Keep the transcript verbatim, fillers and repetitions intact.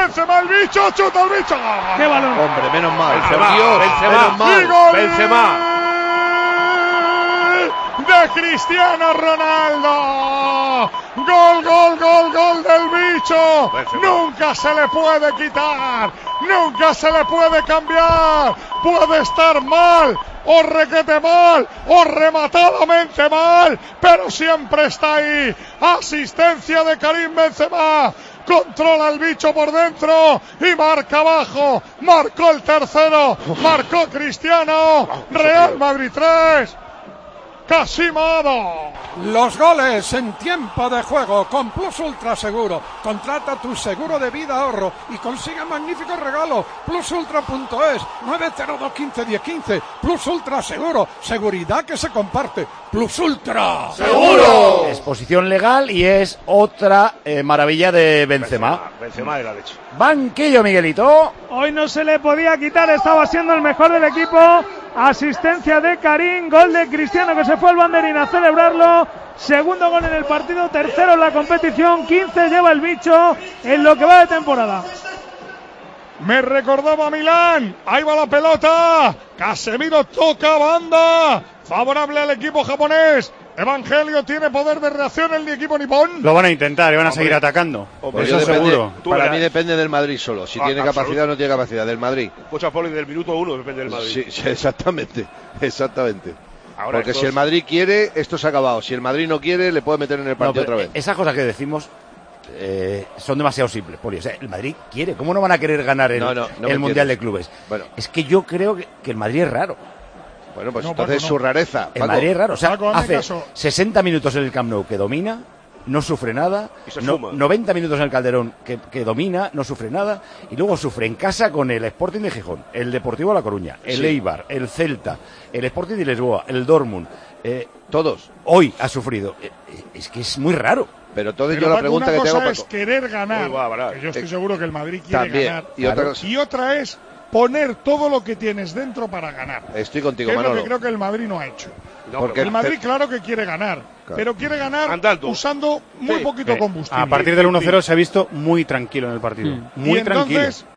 Benzema, el bicho, chuta el bicho. ¡Qué balón! Hombre, menos mal. Benzema, Dios, Benzema, menos mal. gol Benzema. De Cristiano Ronaldo. Gol, gol, gol, gol del bicho. Benzema. Nunca se le puede quitar. Nunca se le puede cambiar. Puede estar mal, o requete mal, o rematadamente mal, pero siempre está ahí. Asistencia de Karim Benzema. Controla el bicho por dentro y marca abajo. Marcó el tercero. Marcó Cristiano. Real Madrid tres. Casimado. Los goles en tiempo de juego con Plus Ultra Seguro. Contrata tu seguro de vida ahorro y consigue magníficos regalos. plus ultra punto es, nueve cero dos uno cinco uno cero uno cinco. Plus Ultra Seguro. Seguridad que se comparte. Plus Ultra. ¡Seguro! Exposición legal y es otra eh, maravilla de Benzema. Benzema, Benzema de la leche. Banquillo, Miguelito. Hoy no se le podía quitar, estaba siendo el mejor del equipo. Asistencia de Karim, gol de Cristiano que se fue al banderín a celebrarlo. Segundo gol en el partido, tercero en la competición, quince lleva el bicho en lo que va de temporada. Me recordaba Milán. Ahí va la pelota. Casemiro toca banda. Favorable al equipo japonés. Evangelio tiene poder de reacción el equipo nipón. Lo van a intentar y van a Hombre. seguir atacando. Hombre, Eso Yo depende- seguro. Tú Para verás. mí depende del Madrid solo. Si Ah, tiene absoluto. capacidad o no tiene capacidad. Del Madrid. Cocha Poli del minuto uno depende del Madrid. Sí, sí, exactamente. Exactamente. Ahora Porque estos- si el Madrid quiere, esto se ha acabado. Si el Madrid no quiere, le puede meter en el No, partido pero otra vez. esas cosas que decimos eh, son demasiado simples, Poli. O sea, el Madrid quiere. ¿Cómo no van a querer ganar el, No, no, no me el Mundial de entiendes. Clubes? Bueno. Es que yo creo que, que el Madrid es raro. Bueno, pues No, entonces Paco, no. su rareza. El Paco. Madrid es raro. O sea, Paco, hazme hace caso. sesenta minutos en el Camp Nou que domina, no sufre nada. Y se No- fuma. noventa minutos en el Calderón que, que domina, no sufre nada. Y luego sufre en casa con el Sporting de Gijón, el Deportivo de La Coruña, el Sí. Eibar, el Celta, el Sporting de Lisboa, el Dortmund. Eh, Todos. hoy ha sufrido. Eh, eh, es que es muy raro. Pero entonces Pero, yo la Paco, pregunta una que te hago, cosa es Paco. querer ganar. Uy, va, va, va. Que yo estoy Eh, seguro que el Madrid quiere También. ganar. Y otra Claro. cosa. Y otra es poner todo lo que tienes dentro para ganar. Estoy contigo, Que es lo Manolo. que creo que el Madrid no ha hecho. No, porque- pero- El Madrid, claro que quiere ganar, Claro. pero quiere ganar Andando. usando muy Sí. poquito Eh, combustible. A partir del uno cero se ha visto muy tranquilo en el partido. Mm. Muy y tranquilo. entonces,